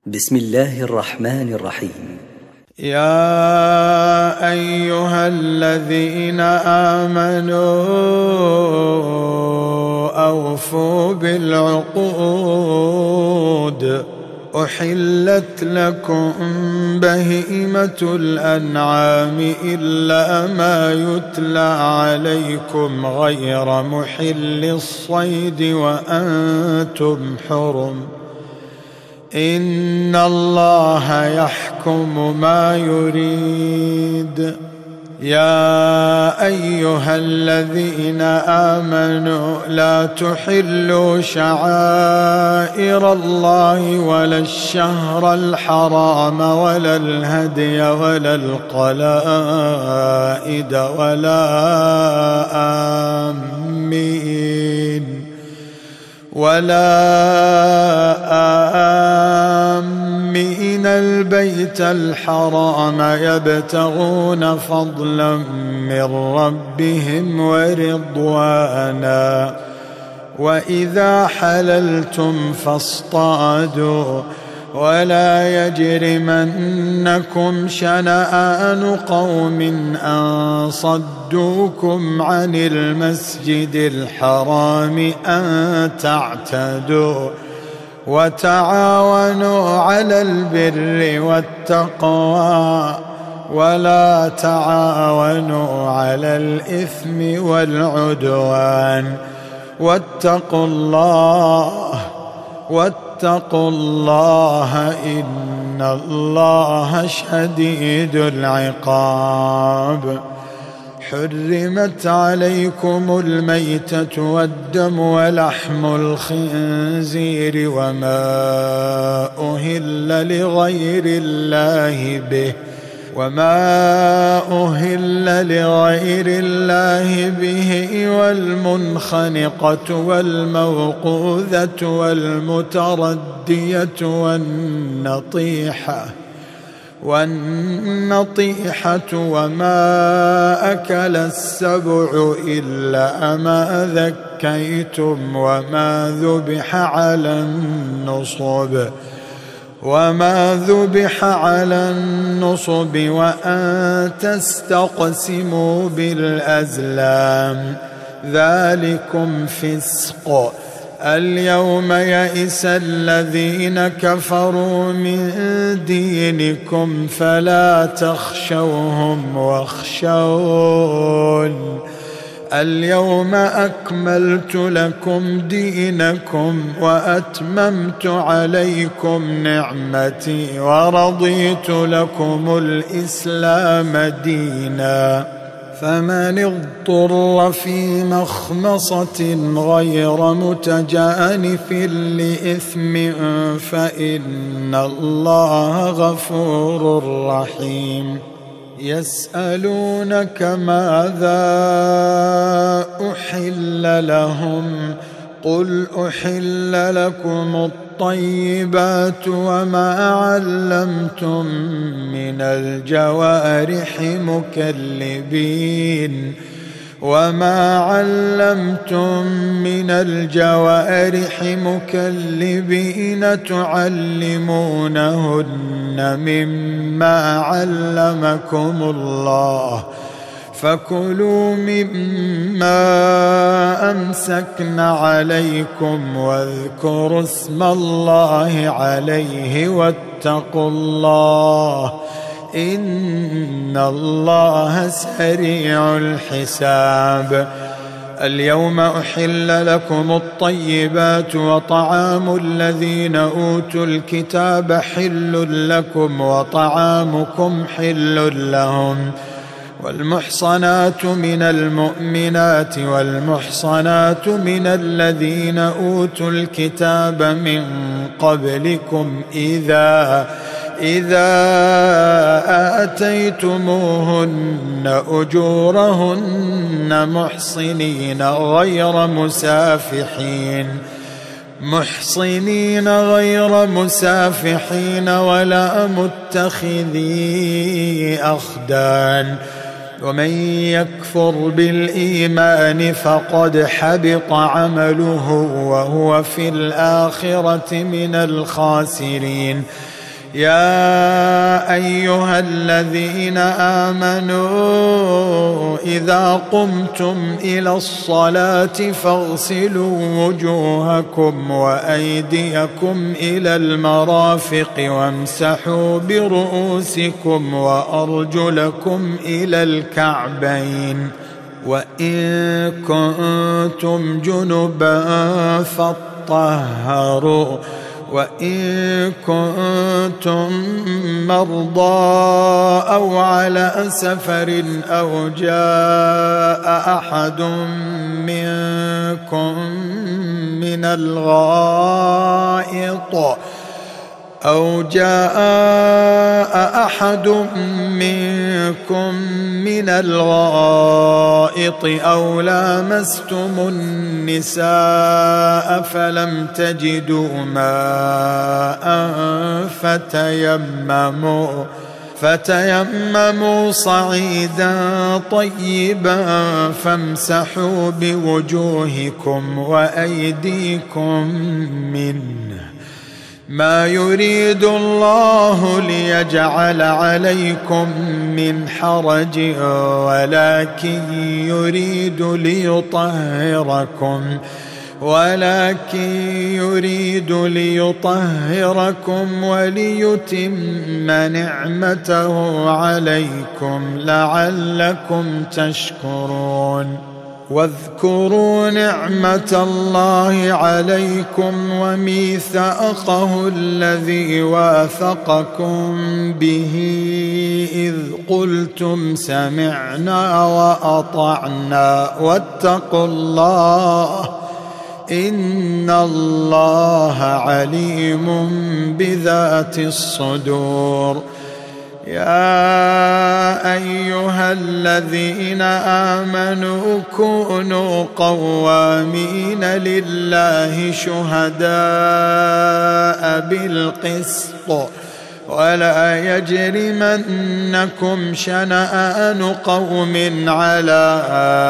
بسم الله الرحمن الرحيم. يا أيها الذين آمنوا أوفوا بالعقود، أحلت لكم بهيمة الأنعام إلا ما يتلى عليكم غير محل الصيد وأنتم حرم، إن الله يحكم ما يريد. يا أيها الذين آمنوا لا تحلوا شعائر الله ولا الشهر الحرام ولا الهدي ولا القلائد ولا آمين البيت الحرام يبتغون فضلا من ربهم ورضوانا، وإذا حللتم فاصطادوا، ولا يجرمنكم شنآن قوم أن صدوكم عن المسجد الحرام أن تعتدوا، وتعاونوا على البر والتقوى ولا تعاونوا على الإثم والعدوان، واتقوا الله إن الله شديد العقاب. حرمت عليكم الميتة والدم ولحم الخنزير وما أهل لغير الله به والمنخنقة والموقوذة والمتردية والنطيحة وما أكل السبع إلا ما ذكيتم وما ذبح على النصب وأن تستقسموا بالأزلام، ذلكم فسق. اليوم يئس الذين كفروا من دينكم فلا تخشوهم واخشون، اليوم أكملت لكم دينكم وأتممت عليكم نعمتي ورضيت لكم الإسلام دينا، فمن اضطر في مخمصة غير متجانف لإثم فإن الله غفور رحيم. يسألونك ماذا أحل لهم، قل أحل لكم الطيبات وما علمتم من الجوارح مكلبين تعلمونهن مما علمكم الله، فكلوا مما أمسكن عليكم واذكروا اسم الله عليه واتقوا الله إن الله سريع الحساب. اليوم أحل لكم الطيبات وطعام الذين أوتوا الكتاب حل لكم وطعامكم حل لهم، والمحصنات من المؤمنات والمحصنات من الذين أوتوا الكتاب من قبلكم إذا آتيتموهن أجورهن محصنين غير مسافحين ولا متخذي أخدان، ومن يكفر بالإيمان فقد حبط عمله وهو في الآخرة من الخاسرين. يا أيها الذين آمنوا إذا قمتم إلى الصلاة فاغسلوا وجوهكم وأيديكم إلى المرافق وامسحوا برؤوسكم وأرجلكم إلى الكعبين، وإن كنتم جنبا فاطهروا، وإن كنتم مرضى أو على سفر أو جاء أحد منكم من الغائط أو لامستم النساء فلم تجدوا ماء فتيمموا صعيدا طيبا فامسحوا بوجوهكم وأيديكم منه. ما يريد الله ليجعل عليكم من حرج ولكن يريد ليطهركم وليتم نعمته عليكم لعلكم تشكرون. واذكروا نعمة الله عليكم وميثاقه الذي واثقكم به إذ قلتم سمعنا وأطعنا واتقوا الله إن الله عليم بذات الصدور. يا أيها الذين آمنوا كونوا قوامين لله شهداء بالقسط ولا يجرمنكم شنآن قوم على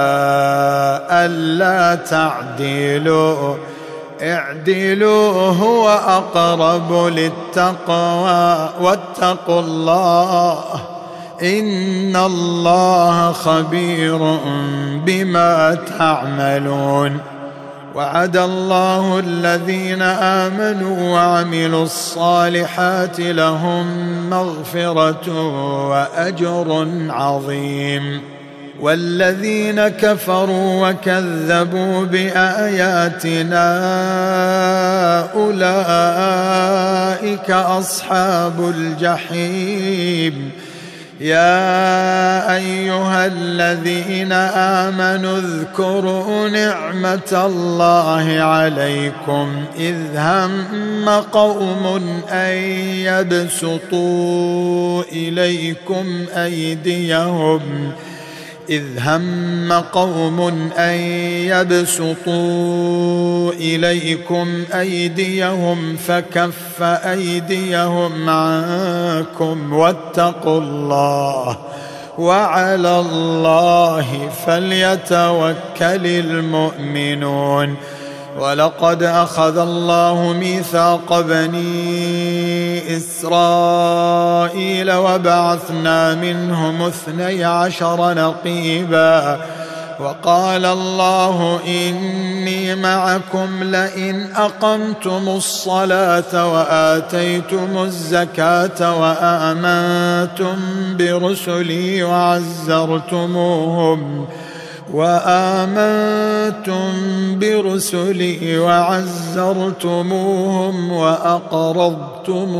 ألا تعدلوا اعدلوا هو أقرب للتقوى واتقوا الله إن الله خبير بما تعملون. وعد الله الذين آمنوا وعملوا الصالحات لهم مغفرة وأجر عظيم. والذين كفروا وكذبوا بآياتنا أولئك أصحاب الجحيم. يا أيها الذين آمنوا اذكروا نعمة الله عليكم إذ هم قوم أن يبسطوا إليكم أيديهم فكف أيديهم عنكم واتقوا الله وعلى الله فليتوكل المؤمنون. ولقد أخذ الله ميثاق بني إسرائيل وبعثنا منهم 12 نقيبا وقال الله إني معكم لئن أقمتم الصلاة وآتيتم الزكاة وآمنتم برسلي وعزرتموهم وأقرضتم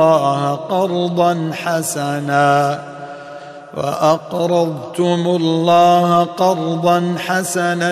الله قرضا حسنا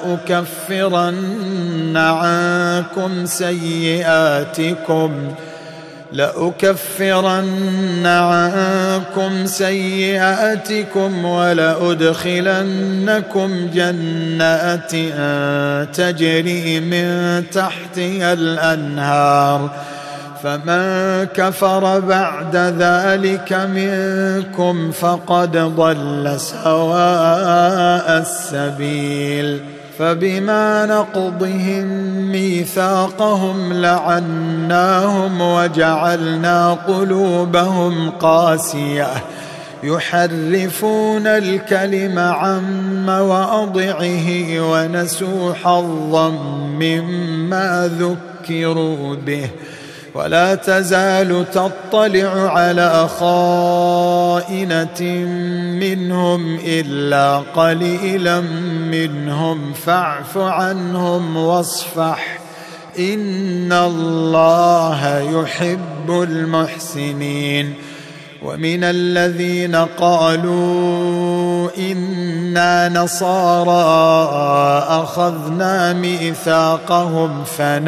لأكفرن عنكم سيئاتكم ولأدخلنكم جنات تجري من تحتها الأنهار فمن كفر بعد ذلك منكم فقد ضل سواء السبيل. فبما نقضهم ميثاقهم لعناهم وجعلنا قلوبهم قاسية يحرفون الكلم عن مواضعه ونسوا حظا مما ذكروا به. ولا تزال تطلع على خائنة منهم إلا قليلا منهم فاعف عنهم واصفح إن الله يحب المحسنين. ومن الذين قالوا إنا نصارى أخذنا ميثاقهم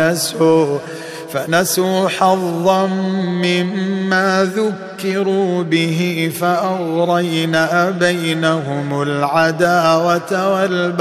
فنسوا حظا مما ذكروا به فأغرينا بينهم العداوة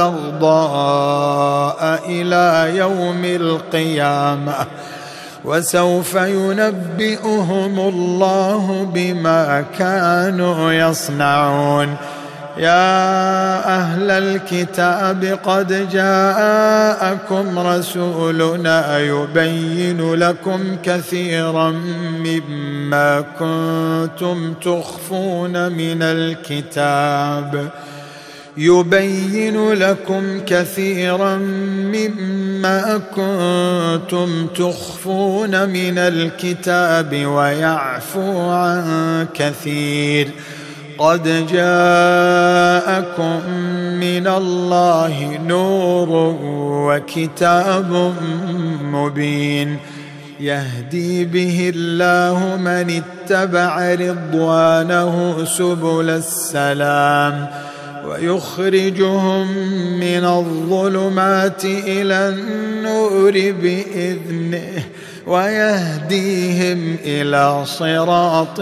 والبغضاء إلى يوم القيامة وسوف ينبئهم الله بما كانوا يصنعون. يا أهل الكتاب قد جاءكم رسولنا يبين لكم كثيرا مما كنتم تخفون من الكتاب ويعفو عن كثير. قد جاءكم من الله نور وكتاب مبين يهدي به الله من اتبع رضوانه سبل السلام ويخرجهم من الظلمات إلى النور بإذنه ويهديهم إلى صراط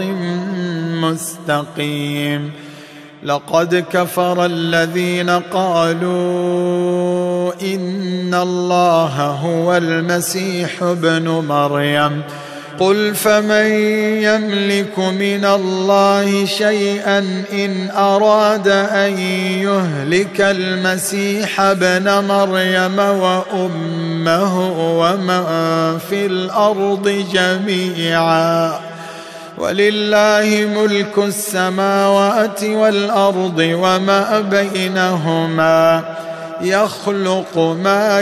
مستقيم. لقد كفر الذين قالوا إن الله هو المسيح ابن مريم قل فمن يملك من الله شيئا إن أراد أن يهلك المسيح ابن مريم وأمه ومن في الأرض جميعا ولله ملك السماوات والأرض وما بينهما يخلق ما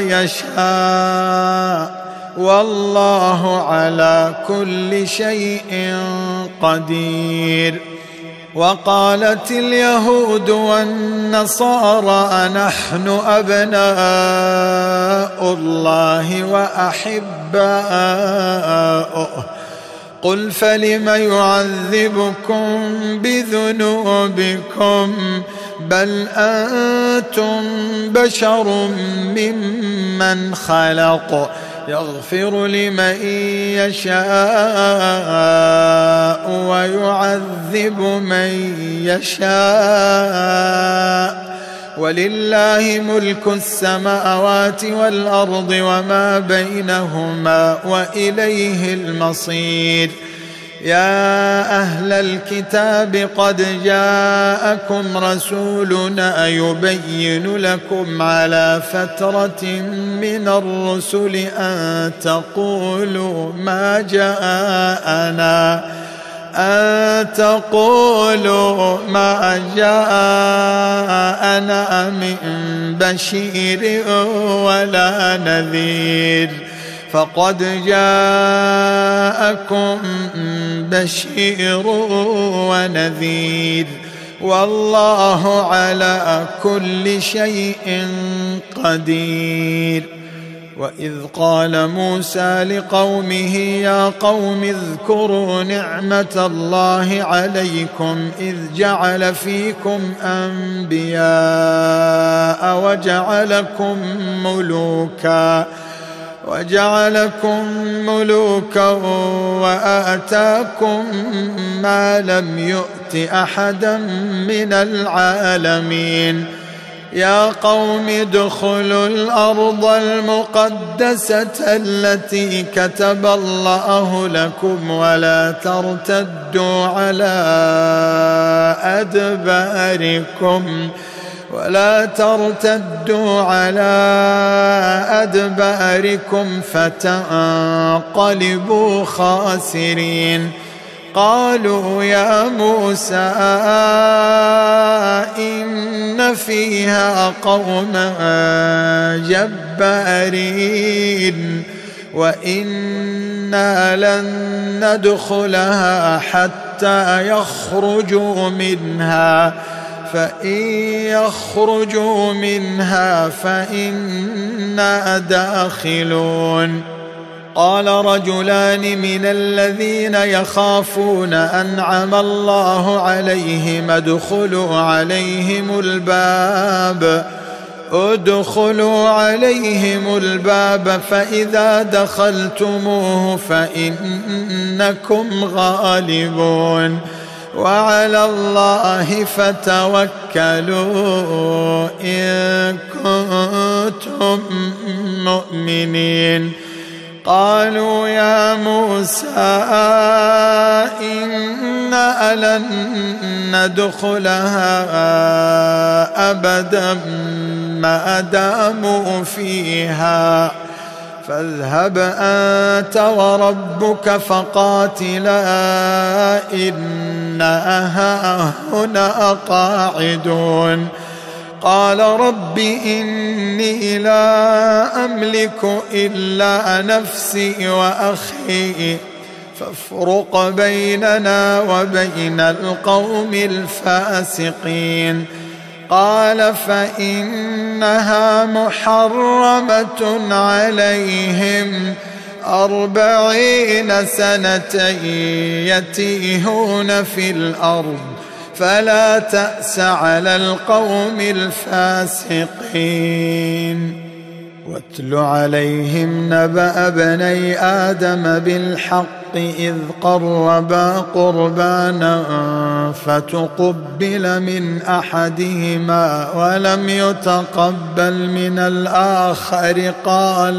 يشاء والله على كل شيء قدير. وقالت اليهود والنصارى نحن أبناء الله وأحباؤه قل فلم يعذبكم بذنوبكم بل أنتم بشر ممن خلق يغفر لمن يشاء ويعذب من يشاء ولله ملك السماوات والأرض وما بينهما وإليه المصير. يا أهل الكتاب قد جاءكم رسولنا يبين لكم على فترة من الرسل أن تقولوا ما جاءنا من بشير ولا نذير فقد جاءكم بشير ونذير والله على كل شيء قدير. وإذ قال موسى لقومه يا قوم اذكروا نعمة الله عليكم إذ جعل فيكم أنبياء وجعلكم ملوكا وآتاكم ما لم يؤت أحدا من العالمين يا قوم ادخلوا الأرض المقدسة التي كتب الله لكم ولا ترتدوا على أدباركم فتنقلبوا خاسرين. قالوا يا موسى إن فيها قوما جبارين وإنا لن ندخلها حتى يخرجوا منها فإن يخرجوا منها فإنا داخلون. قال رجلان من الذين يخافون أنعم الله عليهم ادخلوا عليهم الباب فإذا دخلتموه فإنكم غالبون وعلى الله فتوكلوا إن كنتم مؤمنين. قالوا يا موسى إنا لن ندخلها أبدا ما داموا فيها فاذهب أنت وربك فقاتلا إنا هنا قاعدون. قال رب إني لا أملك إلا نفسي وأخي فافرق بيننا وبين القوم الفاسقين. قال فإنها محرمة عليهم 40 سنة يتيهون في الأرض فلا تأس على القوم الفاسقين. واتل عليهم نبأ ابني آدم بالحق إذ قربا قربانا فتقبل من أحدهما ولم يتقبل من الآخر قال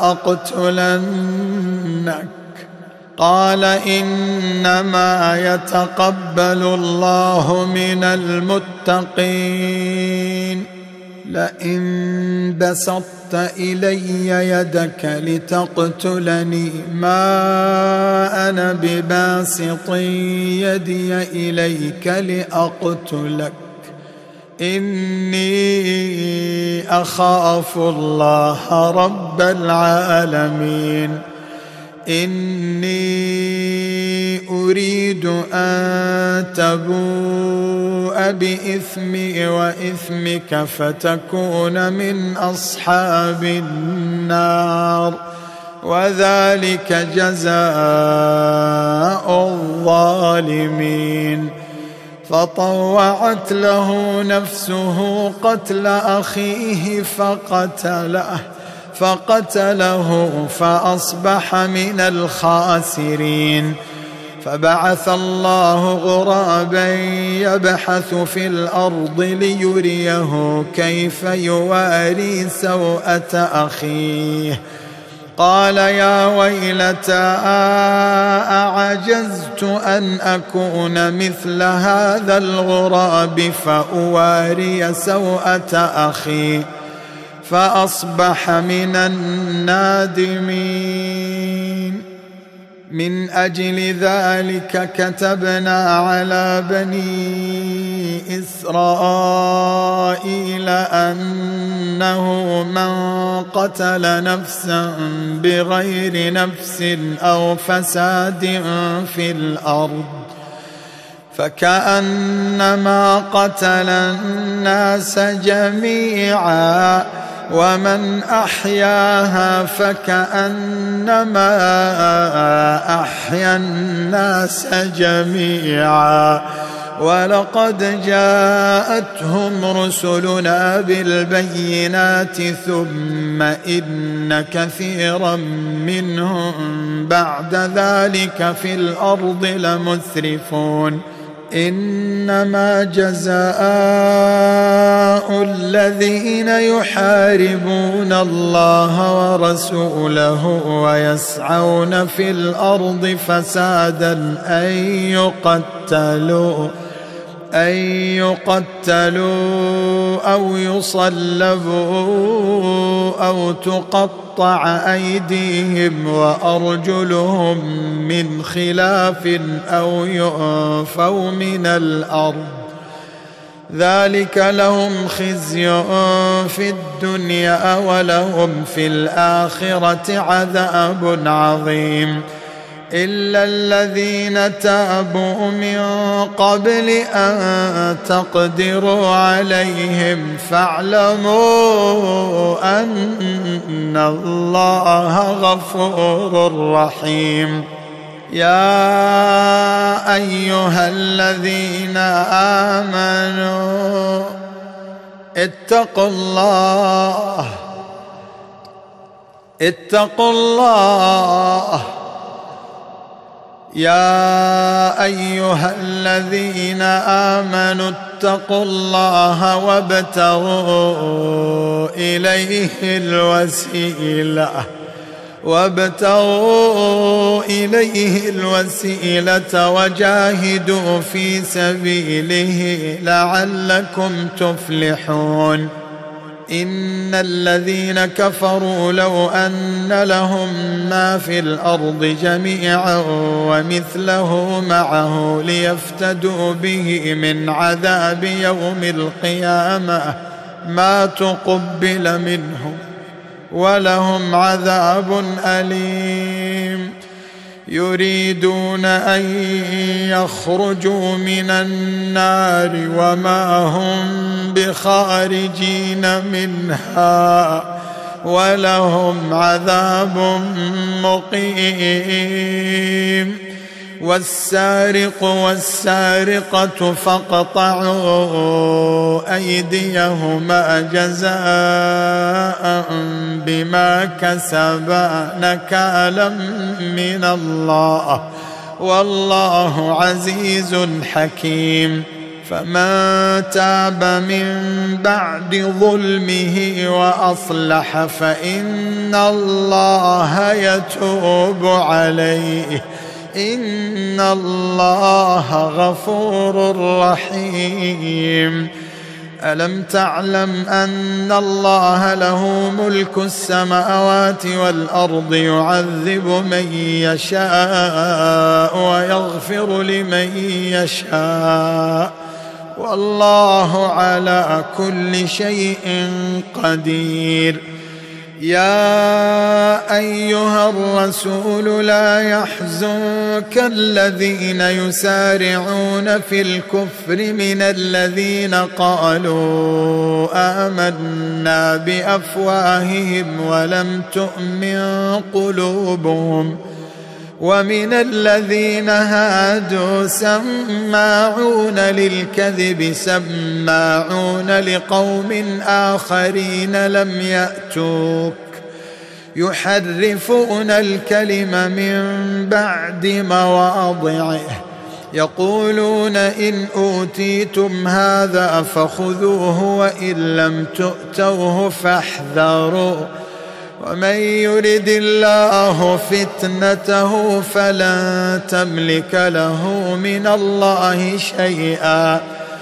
لأقتلنك. قال إنما يتقبل الله من المتقين. لئن بسطت إلي يدك لتقتلني ما أنا بباسط يدي إليك لأقتلك إني أخاف الله رب العالمين. إني أريد أن تبوء بإثمي وإثمك فتكون من أصحاب النار وذلك جزاء الظالمين. فطوعت له نفسه قتل أخيه فقتله فأصبح من الخاسرين. فبعث الله غرابا يبحث في الأرض ليريه كيف يواري سوءة أخيه. قال يا ويلتى أعجزت أن أكون مثل هذا الغراب فأواري سوءة أخي فأصبح من النادمين. من أجل ذلك كتبنا على بني إسرائيل أنه من قتل نفسا بغير نفس أو فساد في الأرض فكأنما قتل الناس جميعا ومن أحياها فكأنما أحيا الناس جميعا. ولقد جاءتهم رسلنا بالبينات ثم إن كثيرا منهم بعد ذلك في الأرض لمسرفون. إنما جزاء جزاء الذين يحاربون الله ورسوله ويسعون في الأرض فسادا أن يقتلوا أو يصلبوا أو تقطع أيديهم وأرجلهم من خلاف أو ينفوا من الأرض ذلك لهم خزي في الدنيا ولهم في الآخرة عذاب عظيم إلا الذين تابوا من قبل أن تقدروا عليهم فاعلموا أن الله غفور رحيم يا أيها الذين آمنوا اتقوا الله يا أيها الذين آمنوا اتقوا الله وابتغوا إليه الوسيلة وجاهدوا في سبيله لعلكم تفلحون إن الذين كفروا لو أن لهم ما في الأرض جميعا ومثله معه ليفتدوا به من عذاب يوم القيامة ما تقبل منهم ولهم عذاب أليم يريدون أن يخرجوا من النار وما هم بخارجين منها ولهم عذاب مقيم والسارق والسارقة فاقطعوا أيديهما جزاء بما كسبا نكالا من الله والله عزيز حكيم فمن تاب من بعد ظلمه وأصلح فإن الله يتوب عليه إن الله غفور رحيم ألم تعلم أن الله له ملك السماوات والأرض يعذب من يشاء ويغفر لمن يشاء والله على كل شيء قدير يا أيها الرسول لا يحزنك الذين يسارعون في الكفر من الذين قالوا آمنا بأفواههم ولم تؤمن قلوبهم ومن الذين هادوا سماعون للكذب سماعون لقوم آخرين لم يأتوك يحرفون الكلم من بعد مواضعه يقولون إن أوتيتم هذا فخذوه وإن لم تؤتوه فاحذروا ومن يرد الله فتنته فلن تملك له من الله شيئا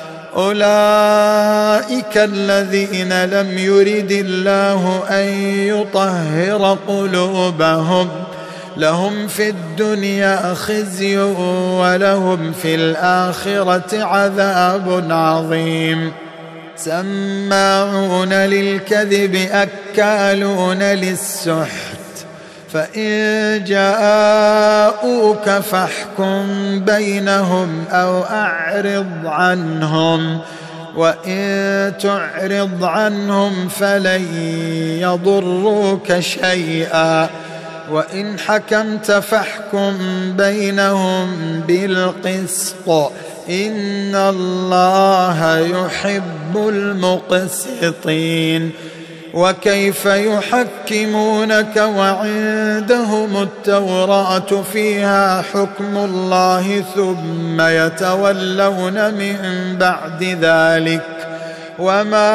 أولئك الذين لم يرد الله أن يطهر قلوبهم لهم في الدنيا خزي ولهم في الآخرة عذاب عظيم سماعون للكذب أكالون للسحت فإن جاءوك فاحكم بينهم أو أعرض عنهم وإن تعرض عنهم فلن يضروك شيئا وإن حكمت فاحكم بينهم بالقسط إن الله يحب المقسطين وكيف يحكمونك وعندهم التوراة فيها حكم الله ثم يتولون من بعد ذلك وما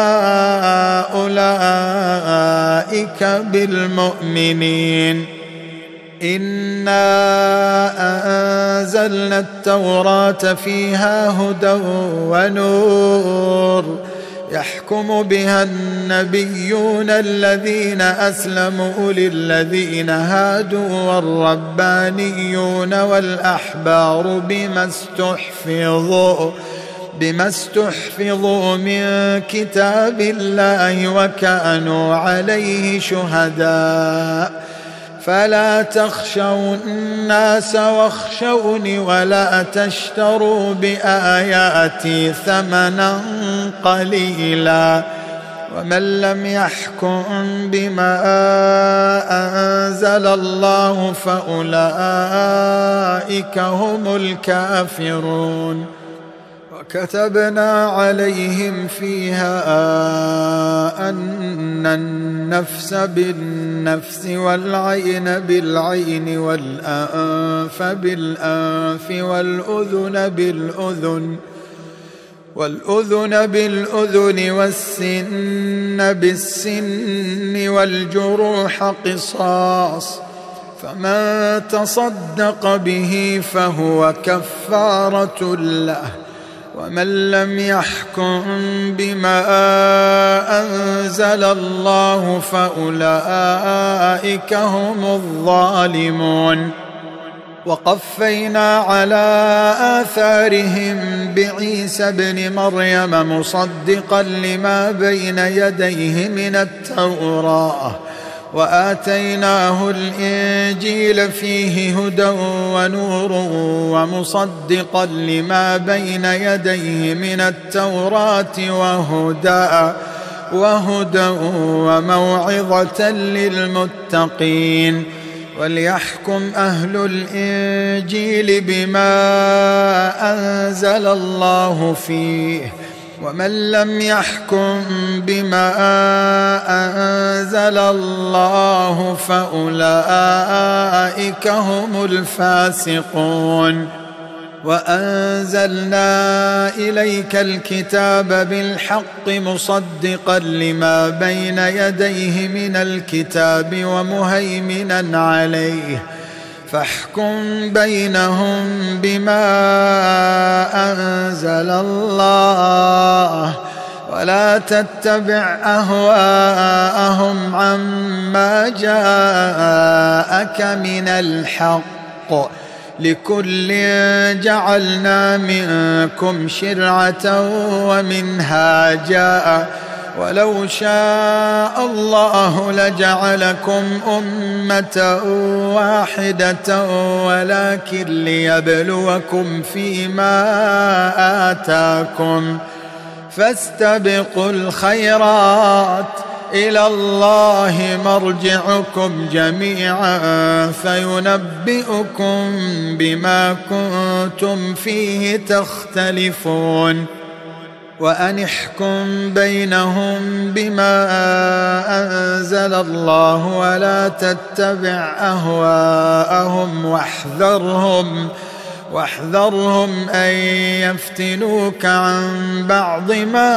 أولئك بالمؤمنين. إنا أنزلنا التوراة فيها هدى ونور يحكم بها النبيون الذين أسلموا للذين هادوا والربانيون والأحبار بما استحفظوا من كتاب الله وكانوا عليه شهداء. فلا تخشوا الناس واخشوني ولا تشتروا بآياتي ثمنا قليلا. ومن لم يحكم بما أنزل الله فأولئك هم الكافرون. وكتبنا عليهم فيها أن النفس بالنفس والعين بالعين والأنف بالأنف والأذن بالأذن والسن بالسن والجروح قصاص، فمن تصدق به فهو كفارة له. ومن لم يحكم بما أنزل الله فأولئك هم الظالمون. وقفينا على آثارهم بعيسى ابن مريم مصدقا لما بين يديه من التوراة، وآتيناه الإنجيل فيه هدى ونور ومصدقا لما بين يديه من التوراة وهدى وموعظة للمتقين. وليحكم أهل الإنجيل بما أنزل الله فيه، ومن لم يحكم بما أنزل الله فأولئك هم الفاسقون. وأنزلنا إليك الكتاب بالحق مصدقا لما بين يديه من الكتاب ومهيمنا عليه، فاحكم بينهم بما أنزل الله ولا تتبع أهواءهم عما جاءك من الحق، لكل جعلنا منكم شرعة ومنهاجا، ولو شاء الله لجعلكم أمة واحدة ولكن ليبلوكم فيما آتاكم، فاستبقوا الخيرات، إلى الله مرجعكم جميعا فينبئكم بما كنتم فيه تختلفون. وأن احكم بينهم بما أنزل الله ولا تتبع أهواءهم واحذرهم أن يفتنوك عن بعض ما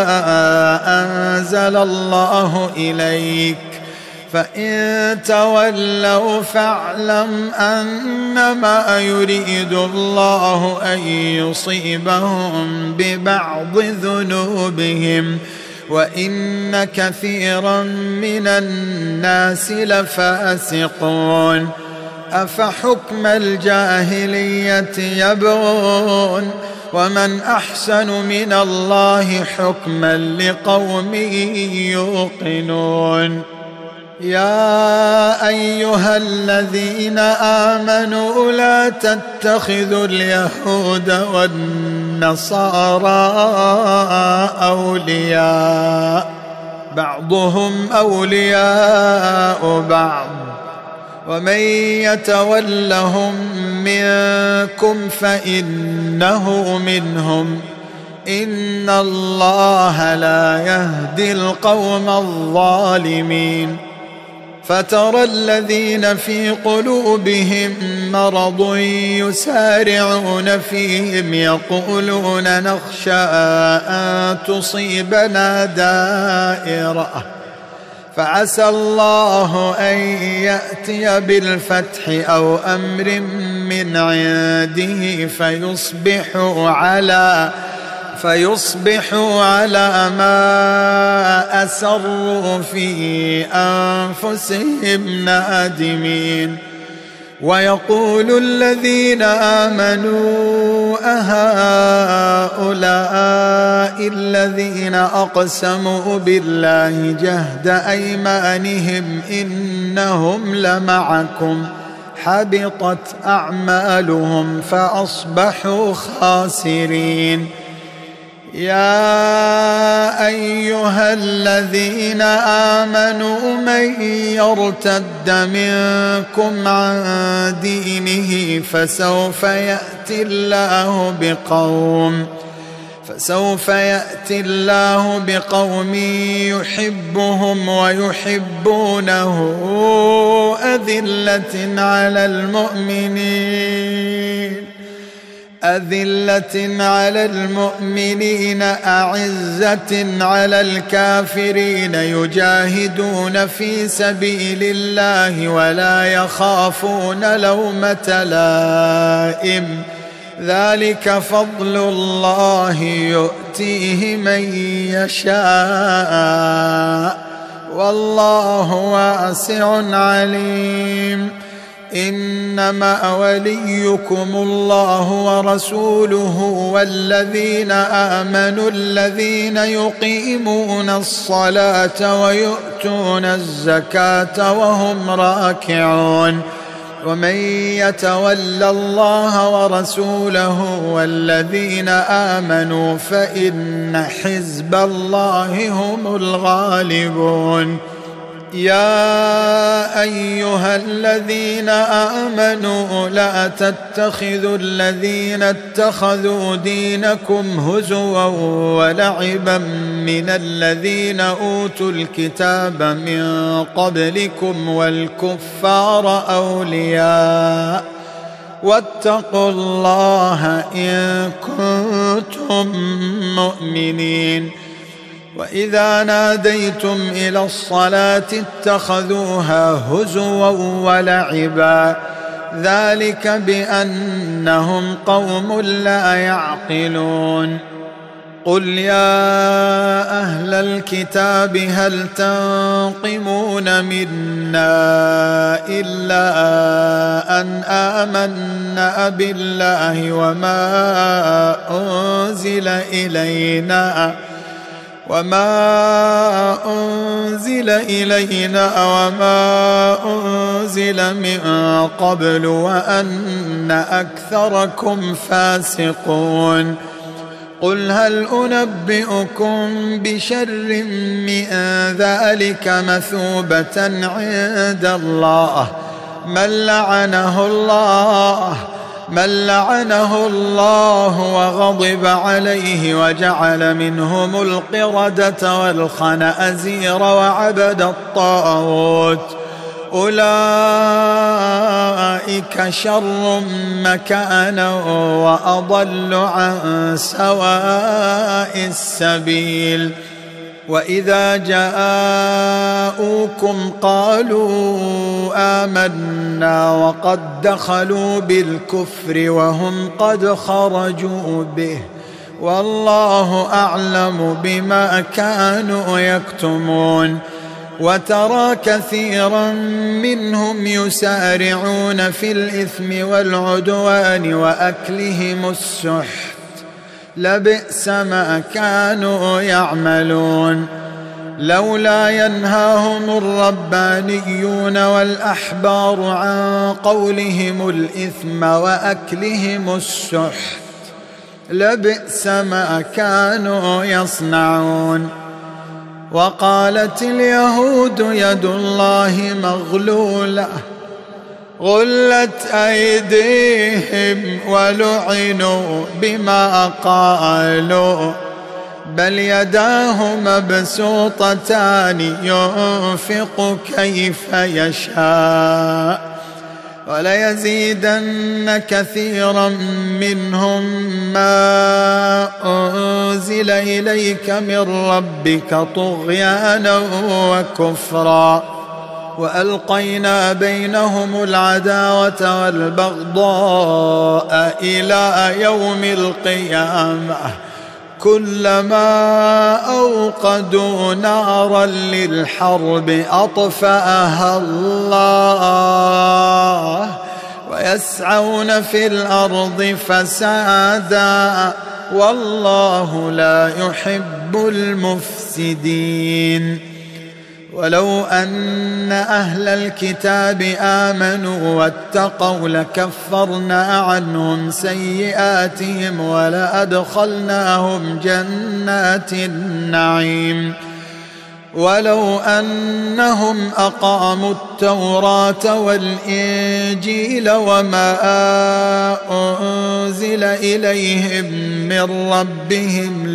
أنزل الله إليك، فإن تولوا فاعلم أنما يريد الله أن يصيبهم ببعض ذنوبهم، وإن كثيرا من الناس لفاسقون. أفحكم الجاهلية يبغون ومن أحسن من الله حكما لقوم يوقنون. يا أيها الذين آمنوا لا تتخذوا اليهود والنصارى أولياء، بعضهم أولياء بعض، ومن يتولهم منكم فإنه منهم، إن الله لا يهدي القوم الظالمين. فترى الذين في قلوبهم مرض يسارعون فيهم يقولون نخشى أن تصيبنا دائرة فعسى الله أن يأتي بالفتح أو أمر من عنده فيصبحوا على ما أسروا في أنفسهم نادمين. ويقول الذين آمنوا أهؤلاء الذين أقسموا بالله جهد أيمانهم إنهم لمعكم حبطت أعمالهم فأصبحوا خاسرين. يا أيها الذين آمنوا من يرتد منكم عن دينه فسوف يأتي الله بقوم يحبهم ويحبونه أذلة على المؤمنين أعزة على الكافرين يجاهدون في سبيل الله ولا يخافون لومة لائم ذلك فضل الله يؤتيه من يشاء والله واسع عليم. إنما وليكم الله ورسوله والذين آمنوا الذين يقيمون الصلاة ويؤتون الزكاة وهم راكعون. ومن يتول الله ورسوله والذين آمنوا فإن حزب الله هم الغالبون. يا أيها الذين آمنوا لا تتخذوا الذين اتخذوا دينكم هزوا ولعبا من الذين أوتوا الكتاب من قبلكم والكفار أولياء واتقوا الله إن كنتم مؤمنين. وإذا ناديتم إلى الصلاة اتخذوها هزوا ولعبا ذلك بأنهم قوم لا يعقلون. قل يا أهل الكتاب هل تنقمون منا إلا أن آمنا بالله وما أنزل إلينا وما أنزل من قبل وأن أكثركم فاسقون. قل هل أنبئكم بشر من ذلك مثوبة عند الله من لعنه الله وغضب عليه وجعل منهم القردة والخنازير وعبد الطاغوت أولئك شر مكانا وأضل عن سواء السبيل. وإذا جاءوكم قالوا آمنا وقد دخلوا بالكفر وهم قد خرجوا به والله أعلم بما كانوا يكتمون. وترى كثيرا منهم يسارعون في الإثم والعدوان وأكلهم السحت لبئس ما كانوا يعملون. لولا ينهاهم الربانيون والأحبار عن قولهم الإثم وأكلهم السحت لبئس ما كانوا يصنعون. وقالت اليهود يد الله مغلولة غلت أيديهم ولعنوا بما قالوا بل يداه مبسوطتان ينفق كيف يشاء وليزيدن كثيرا منهم ما أنزل إليك من ربك طغيانا وكفرا وألقينا بينهم العداوة والبغضاء إلى يوم القيامة كلما أوقدوا نارا للحرب أطفأها الله ويسعون في الأرض فسادا والله لا يحب المفسدين ولو أن أهل الكتاب آمنوا واتقوا لكفرنا عنهم سيئاتهم ولأدخلناهم جنات النعيم ولو أنهم أقاموا التوراة والإنجيل وما أنزل إليهم من ربهم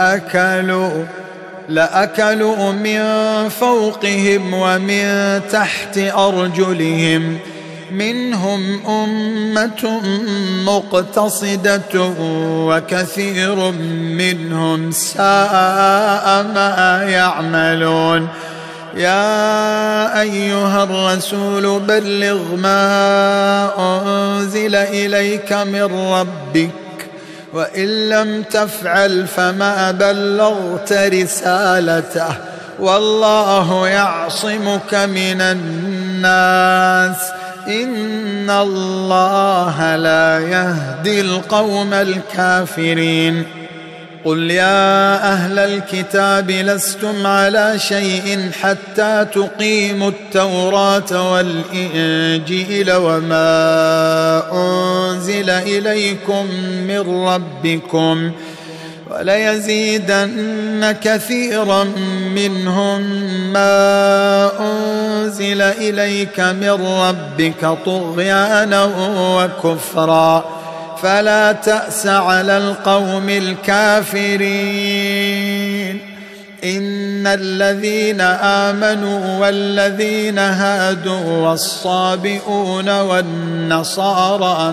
لأكلوا من فوقهم ومن تحت أرجلهم منهم أمة مقتصدة وكثير منهم ساء ما يعملون يا أيها الرسول بلغ ما أنزل إليك من ربك وإن لم تفعل فما بلغت رسالته والله يعصمك من الناس إن الله لا يهدي القوم الكافرين قل يا أهل الكتاب لستم على شيء حتى تقيموا التوراة والإنجيل وما أنزل إليكم من ربكم وليزيدن كثيرا منهم ما أنزل إليك من ربك طغيانا وكفرا فلا تأس على القوم الكافرين إن الذين آمنوا والذين هادوا والصابئون والنصارى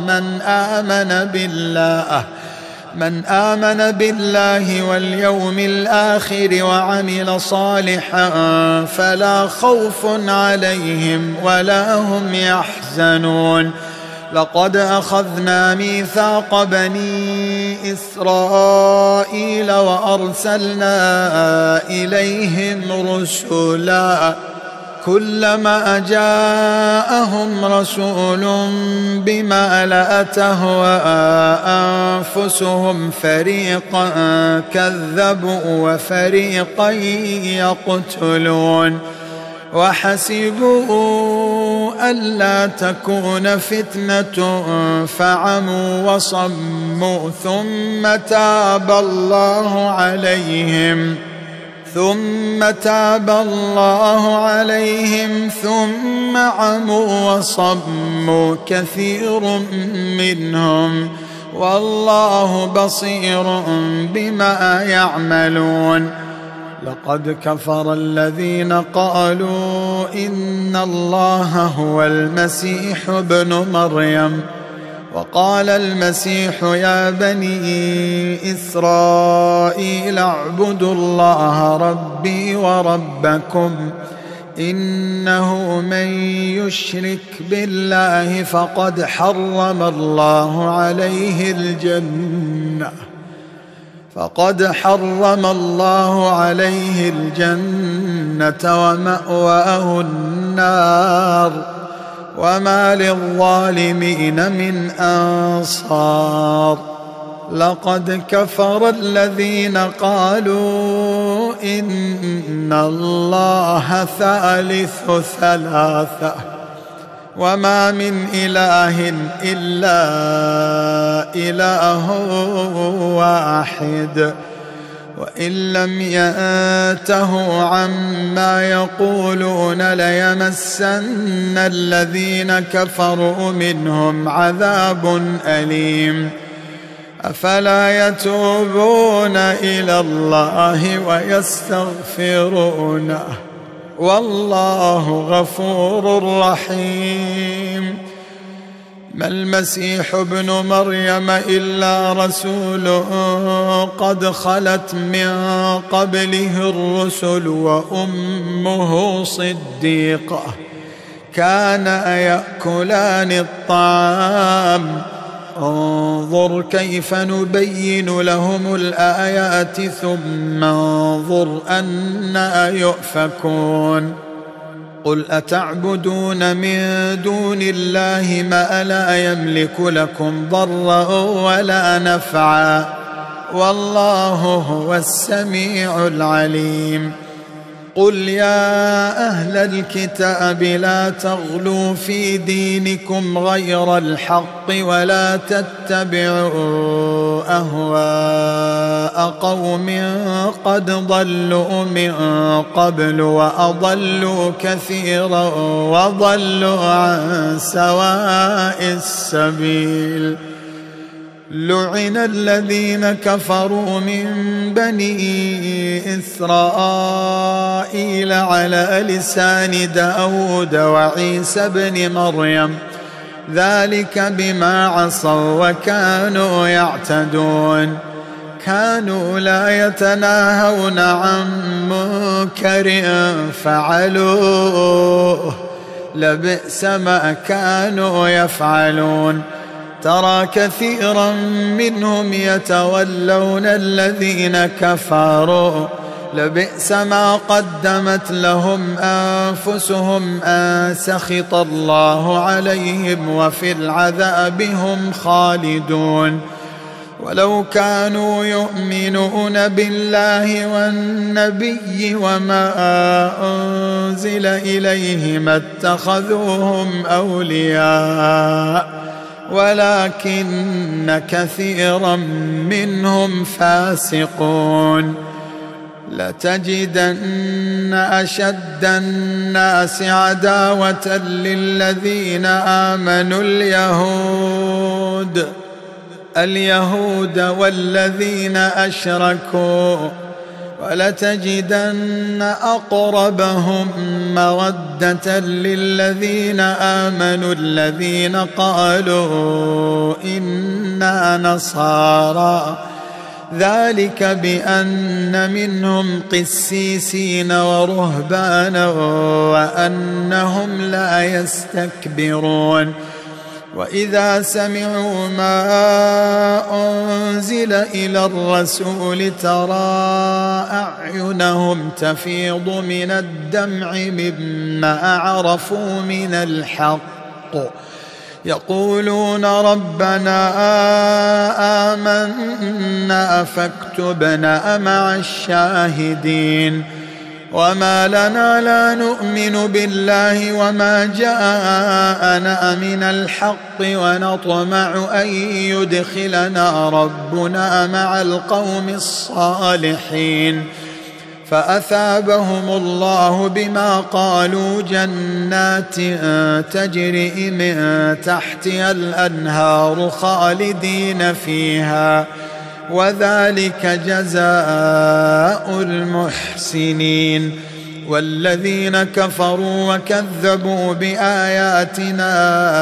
من آمن بالله واليوم الآخر وعمل صالحا فلا خوف عليهم ولا هم يحزنون لقد أخذنا ميثاق بني إسرائيل وأرسلنا إليهم رسلا كلما جاءهم رسول بما لا تهوى أنفسهم فريقا كذبوا وفريقا يقتلون وحسبوا ألا تكون فتنة فعموا وصموا ثم تاب الله عليهم ثم عموا وصموا كثير منهم والله بصير بما يعملون لقد كفر الذين قالوا إن الله هو المسيح ابن مريم وقال المسيح يا بني إسرائيل اعبدوا الله ربي وربكم إنه من يشرك بالله فقد حرم الله عليه الجنة ومأواه النار وما للظالمين من أنصار لقد كفر الذين قالوا إن الله ثالث ثلاثة وما من إله إلا إله واحد وإن لم ينتهوا عما يقولون ليمسن الذين كفروا منهم عذاب أليم أفلا يتوبون إلى الله ويستغفرونه والله غفور رحيم. ما المسيح ابن مريم إلا رسول قد خلت من قبله الرسل وأمه صديقة كانا يأكلان الطعام انظر كيف نبين لهم الآيات ثم انظر أنى يؤفكون. قل أتعبدون من دون الله ما لا يملك لكم ضرا ولا نفعا والله هو السميع العليم. قل يا أهل الكتاب لا تغلوا في دينكم غير الحق ولا تتبعوا أهواء قوم قد ضلوا من قبل وأضلوا كثيرا وضلوا عن سواء السبيل. لعن الذين كفروا من بني إسرائيل على لسان داود وعيسى بن مريم ذلك بما عصوا وكانوا يعتدون. كانوا لا يتناهون عن منكر فعلوه لبئس ما كانوا يفعلون. ترى كثيرا منهم يتولون الذين كفروا لبئس ما قدمت لهم أنفسهم أن سخط الله عليهم وفي العذاب هم خالدون. ولو كانوا يؤمنون بالله والنبي وما أنزل إليه ما اتخذوهم أولياء ولكن كثيرا منهم فاسقون. لتجدن أشد الناس عداوة للذين آمنوا اليهود والذين أشركوا ولتجدن أقربهم مودة للذين آمنوا الذين قالوا إنا نصارى ذلك بأن منهم قسيسين ورهبانا وأنهم لا يستكبرون. وإذا سمعوا ما أنزل إلى الرسول ترى أعينهم تفيض من الدمع مما عرفوا من الحق يقولون ربنا آمنا فاكتبنا مع الشاهدين. وما لنا لا نؤمن بالله وما جاءنا من الحق ونطمع أن يدخلنا ربنا مع القوم الصالحين. فأثابهم الله بما قالوا جنات تجري من تحتها الأنهار خالدين فيها وذلك جزاء المحسنين. والذين كفروا وكذبوا بآياتنا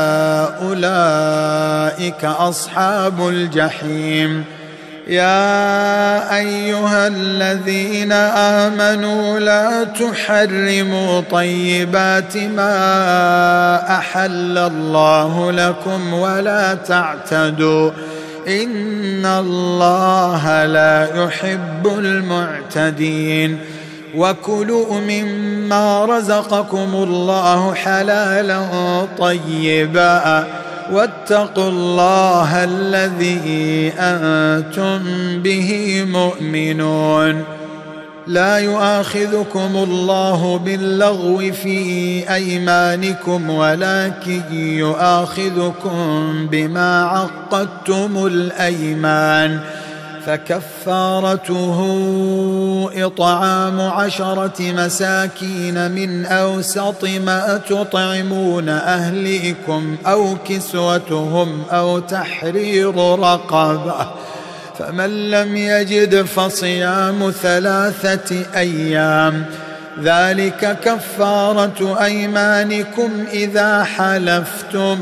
أولئك أصحاب الجحيم. يا أيها الذين آمنوا لا تحرموا طيبات ما أحل الله لكم ولا تعتدوا إن الله لا يحب المعتدين. وكلوا مما رزقكم الله حلالا طيبا واتقوا الله الذي أنتم به مؤمنون. لا يؤاخذكم الله باللغو في أيمانكم ولكن يؤاخذكم بما عقدتم الأيمان فكفارته إطعام 10 مساكين من أوسط ما تطعمون أهليكم أو كسوتهم أو تحرير رقبة فمن لم يجد فصيام 3 أيام ذلك كفارة أيمانكم إذا حلفتم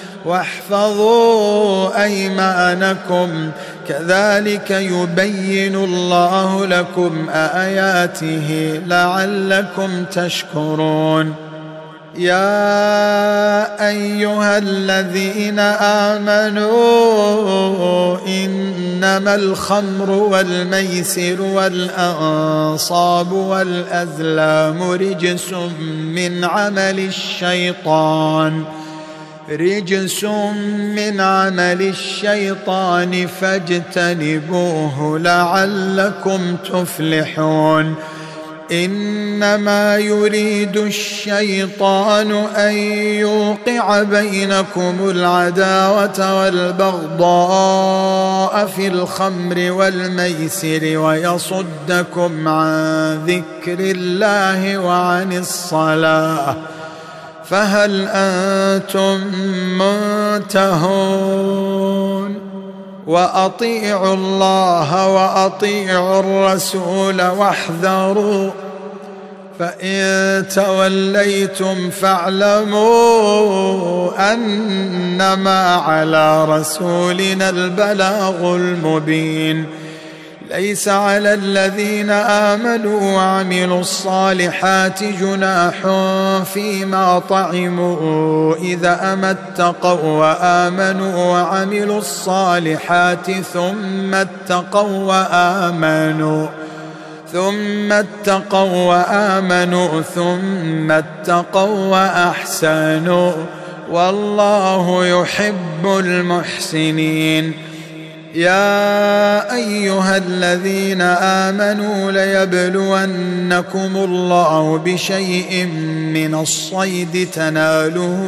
واحفظوا أيمانكم كذلك يبين الله لكم آياته لعلكم تشكرون. يا أيها الذين آمنوا إنما الخمر والميسر والأنصاب والأزلام رجس من عمل الشيطان فاجتنبوه لعلكم تفلحون. إنما يريد الشيطان أن يوقع بينكم العداوة والبغضاء في الخمر والميسر ويصدكم عن ذكر الله وعن الصلاة فهل أنتم منتهون؟ وأطيعوا الله وأطيعوا الرسول واحذروا فإن توليتم فاعلموا أنما على رسولنا البلاغ المبين. ليس على الذين آمنوا وعملوا الصالحات جناح فيما طعموا إذا أما اتقوا وآمنوا وعملوا الصالحات ثم اتقوا وأحسنوا والله يحب المحسنين. يا أيها الذين آمنوا ليبلونكم الله بشيء من الصيد تناله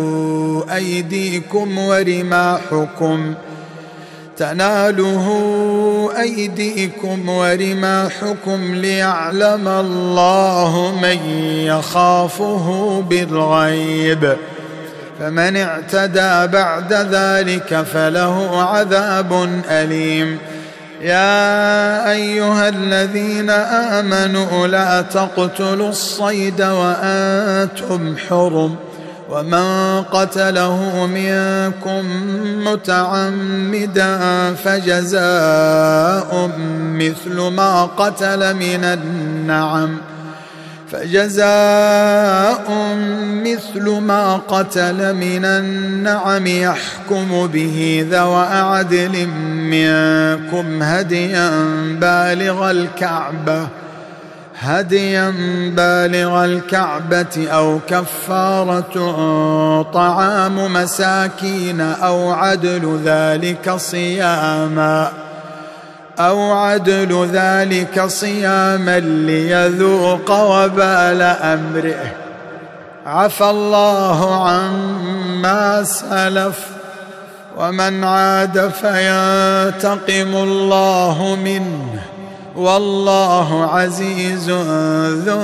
أيديكم ورماحكم ليعلم الله من يخافه بالغيب فمن اعتدى بعد ذلك فله عذاب أليم. يا أيها الذين آمنوا لا تقتلوا الصيد وأنتم حرم ومن قتله منكم متعمدا فجزاء مثل ما قتل من النعم يحكم به ذوى عدل منكم هديا بالغ الكعبة أو كفارة طعام مساكين أو عدل ذلك صياما ليذوق وبال أمره. عفى الله عما سلف ومن عاد فينتقم الله منه والله عزيز ذو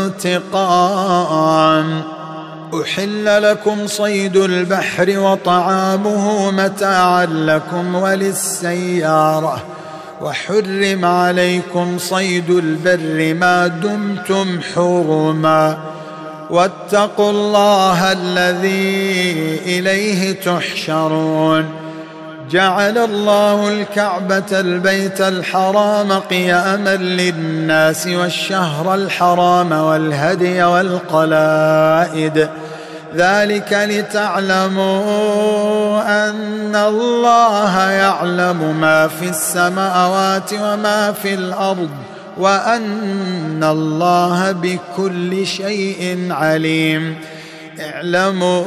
انتقام. أحل لكم صيد البحر وطعامه متاعا لكم وللسيارة وحرم عليكم صيد البر ما دمتم حرما واتقوا الله الذي إليه تحشرون. جعل الله الكعبة البيت الحرام قياما للناس والشهر الحرام والهدي والقلائد ذلك لتعلموا أن الله يعلم ما في السماوات وما في الأرض وأن الله بكل شيء عليم. اعلموا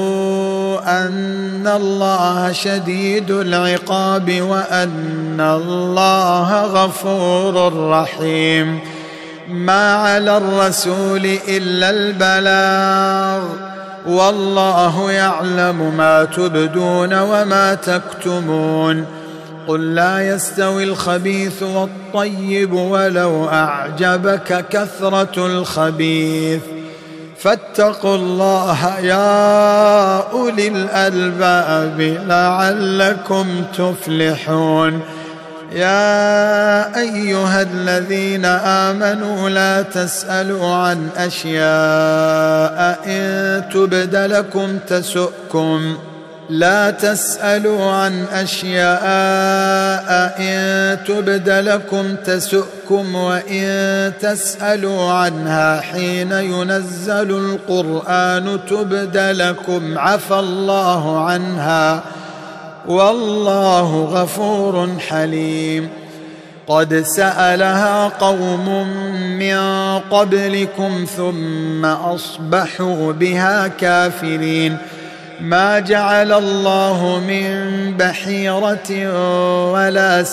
أن الله شديد العقاب وأن الله غفور رحيم. ما على الرسول إلا البلاغ والله يعلم ما تبدون وما تكتمون. قل لا يستوي الخبيث والطيب ولو أعجبك كثرة الخبيث فاتقوا الله يا أولي الألباب لعلكم تفلحون. يا أيها الذين آمنوا لا تسألوا عن أشياء إن تبد لكم تسؤكم لا تسألوا عن أشياء إن تبد لكم تسؤكم وإن تسألوا عنها حين ينزل القرآن تبد لكم عفى الله عنها والله غفور حليم. قد سألها قوم من قبلكم ثم أصبحوا بها كافرين. ما جعل الله من بحيرة ولا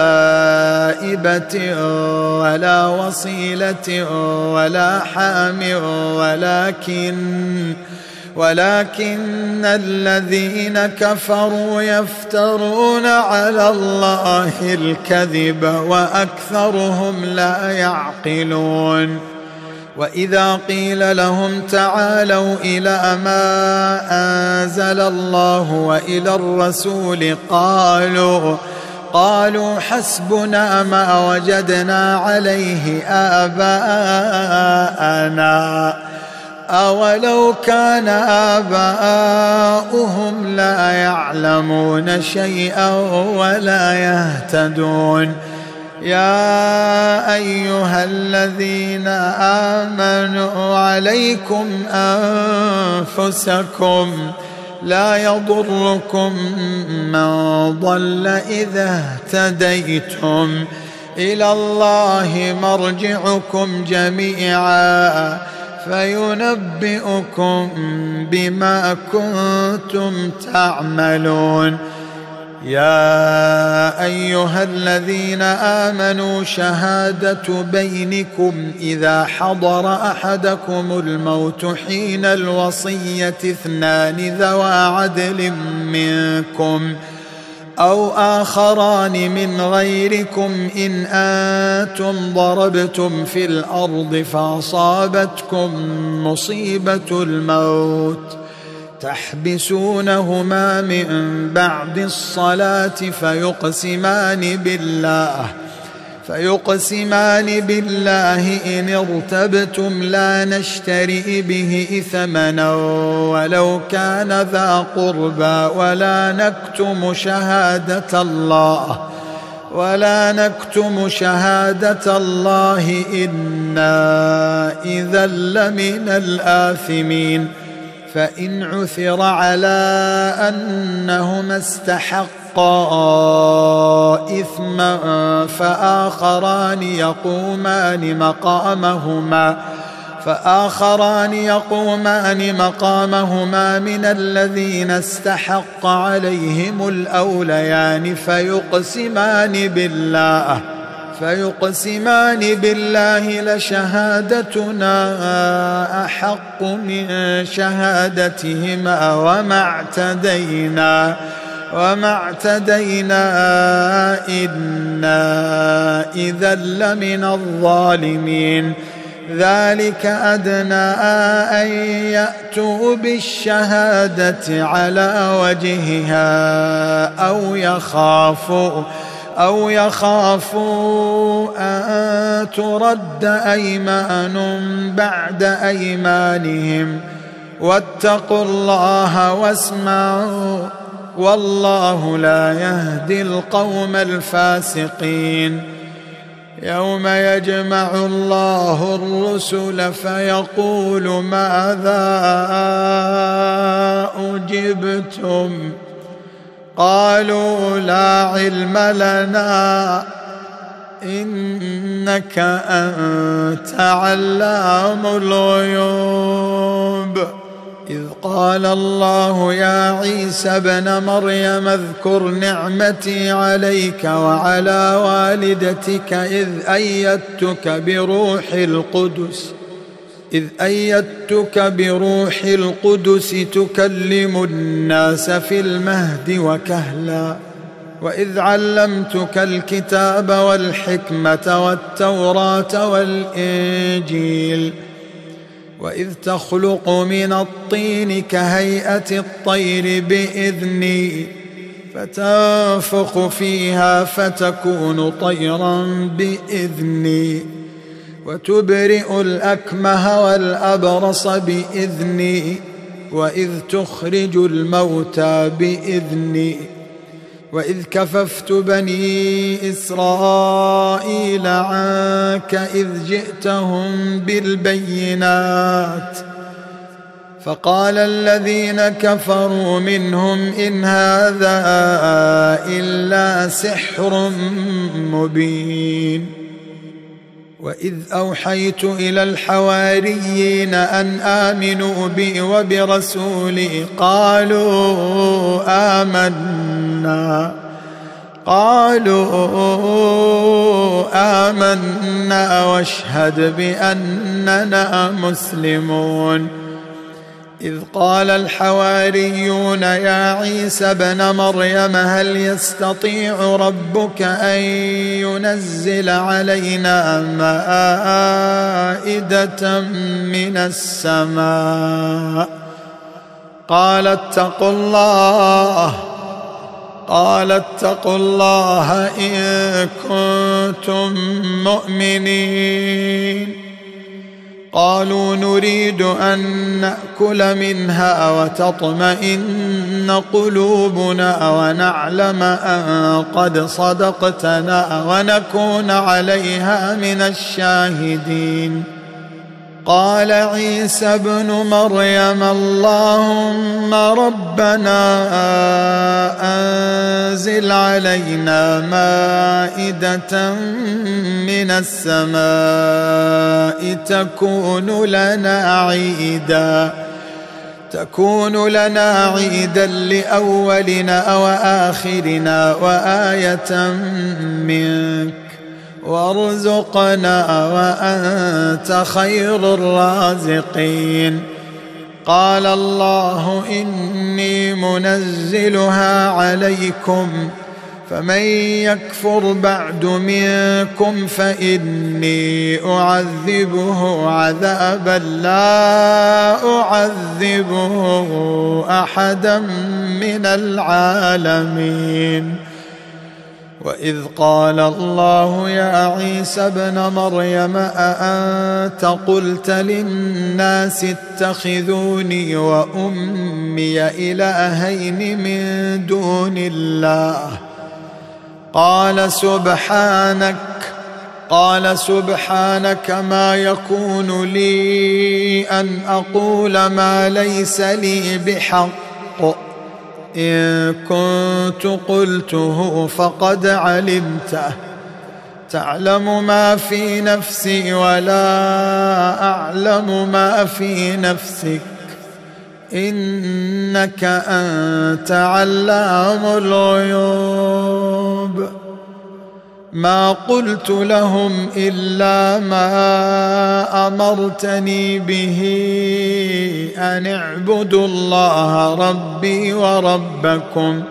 سائبة ولا وصيلة ولا حام ولكن الذين كفروا يفترون على الله الكذب وأكثرهم لا يعقلون. وإذا قيل لهم تعالوا إلى ما أنزل الله وإلى الرسول قالوا حسبنا ما وجدنا عليه آباءنا أولو كان آباؤهم لا يعلمون شيئا ولا يهتدون. يا أيها الذين آمنوا عليكم أنفسكم لا يضركم من ضل إذا اهتديتم إلى الله مرجعكم جميعا فينبئكم بما كنتم تعملون. يا أيها الذين آمنوا شهادة بينكم إذا حضر أحدكم الموت حين الوصية اثنان ذوى عدل منكم أو آخران من غيركم إن أنتم ضربتم في الأرض فأصابتكم مصيبة الموت تحبسونهما من بعد الصلاة فيقسمان بالله إن ارتبتم لا نشتري به ثمنا ولو كان ذا قربى ولا نكتم شهادة الله إنا إذا لمن الآثمين. فإن عثر على أنهما استحقا إثما فآخران يقومان مقامهما من الذين استحق عليهم الأوليان فيقسمان بالله لشهادتنا أحق من شهادتهما وما اعتدينا إنا إذا لمن الظالمين. ذلك أدنى أن يأتوا بالشهادة على وجهها أو يخافوا أن ترد أيمان بعد أيمانهم واتقوا الله واسمعوا والله لا يهدي القوم الفاسقين. يوم يجمع الله الرسل فيقول ماذا أجبتم قالوا لا علم لنا إنك أنت علام الغيوب. إذ قال الله يا عيسى ابن مريم اذكر نعمتي عليك وعلى والدتك إذ أيدتك بروح القدس تكلم الناس في المهد وكهلا وإذ علمتك الكتاب والحكمة والتوراة والإنجيل وإذ تخلق من الطين كهيئة الطير بإذني فتنفخ فيها فتكون طيرا بإذني، وتبرئ الأكمه والأبرص بإذني، وإذ تخرج الموتى بإذني، وإذ كففت بني إسرائيل عنك إذ جئتهم بالبينات، فقال الذين كفروا منهم إن هذا إلا سحر مبين. وإذ أوحيت إلى الحواريين أن آمنوا بي وبرسولي قالوا آمنا واشهد بأننا مسلمون. إذ قال الحواريون يا عيسى ابن مريم هل يستطيع ربك أن ينزل علينا مائدة من السماء؟ قال اتقوا الله إن كنتم مؤمنين. قالوا نريد أن نأكل منها وتطمئن قلوبنا ونعلم أن قد صدقتنا ونكون عليها من الشاهدين. قال عيسى ابن مريم اللهم ربنا أنزل علينا مائدة من السماء تكون لنا عيدا لأولنا وآخرنا وآية منك وارزقنا وأنت خير الرازقين. قال الله إني منزلها عليكم فمن يكفر بعد منكم فإني أعذبه عذابا لا أعذبه أحدا من العالمين. وإذ قال الله يا عيسى ابن مريم أأنت قلت للناس اتخذوني وأمي إلهين من دون الله؟ قال سبحانك ما يكون لي أن أقول ما ليس لي بحق، إن كنت قلته فقد علمته، تعلم ما في نفسي ولا أعلم ما في نفسك، إنك أنت علام الغيوب. ما قلت لهم إلا ما أمرتني به أن اعبدوا الله ربي وربكم،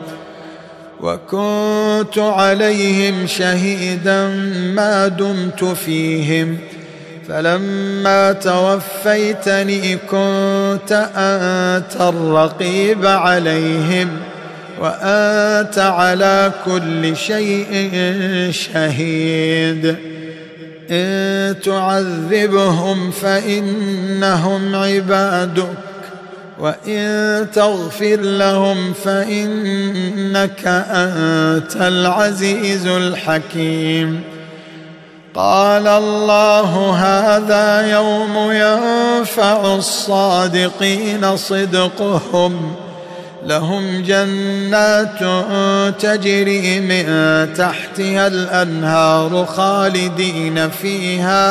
وكنت عليهم شهيدا ما دمت فيهم، فلما توفيتني كنت أنت الرقيب عليهم وأنت على كل شيء شهيد. إن تعذبهم فإنهم عبادك وإن تغفر لهم فإنك أنت العزيز الحكيم. قال الله هذا يوم ينفع الصادقين صدقهم، لهم جنات تجري من تحتها الأنهار خالدين فيها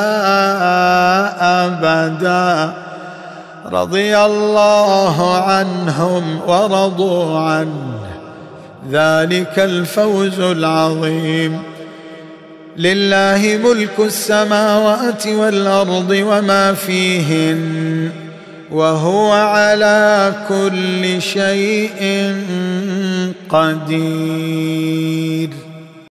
أبدا، رضي الله عنهم ورضوا عنه، ذلك الفوز العظيم. لله ملك السماوات والأرض وما فيهن، وهو على كل شيء قدير.